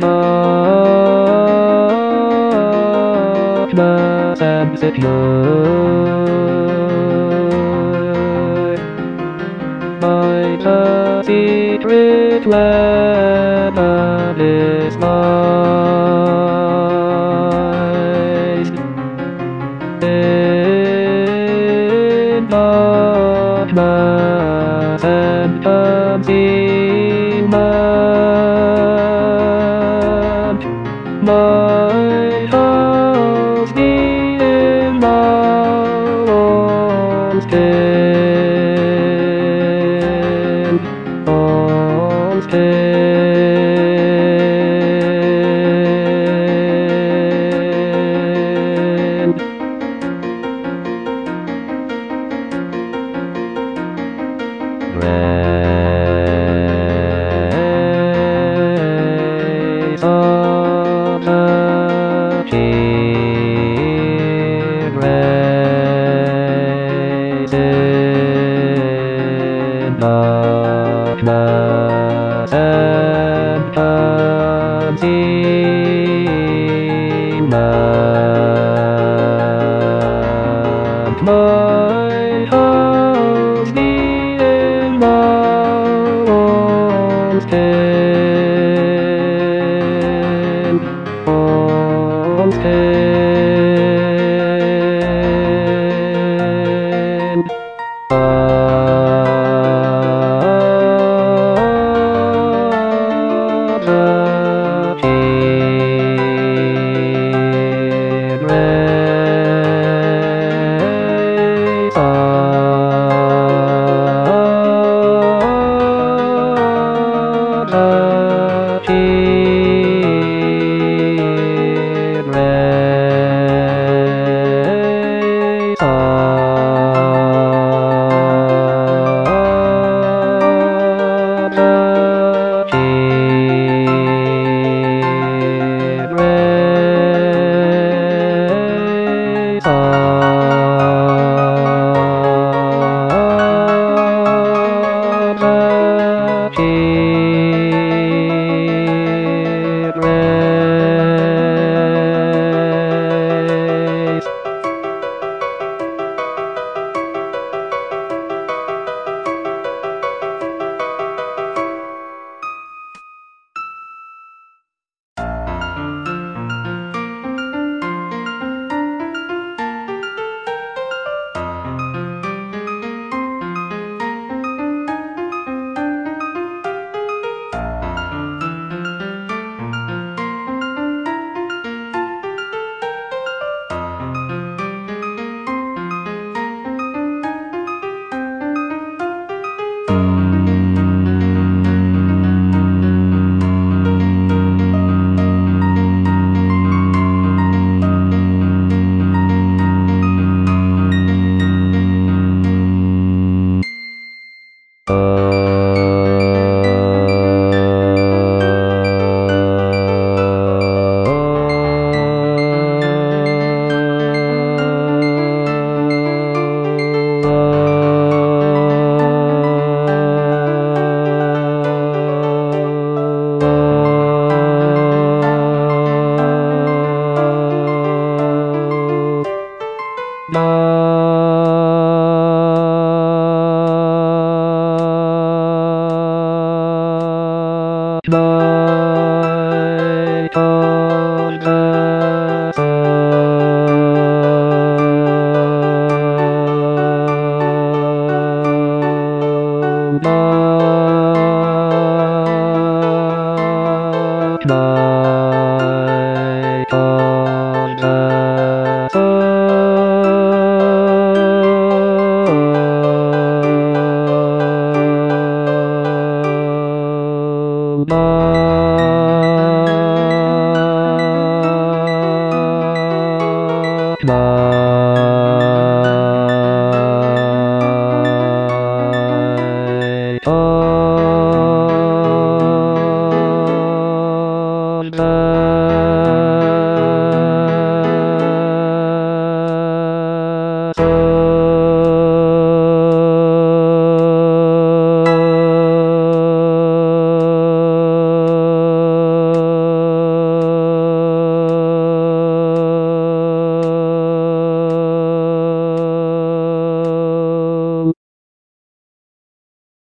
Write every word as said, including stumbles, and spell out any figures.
darkness and secure by the secret weapon is lies in darkness and concealment. My house being now stand, all stand. Grace of the King, grace in darkness and concealment. My house being now stand, all stand. Of the King, grace of the King, grace of the King, grace of the King, grace. Light of the sun, dark night of the sun.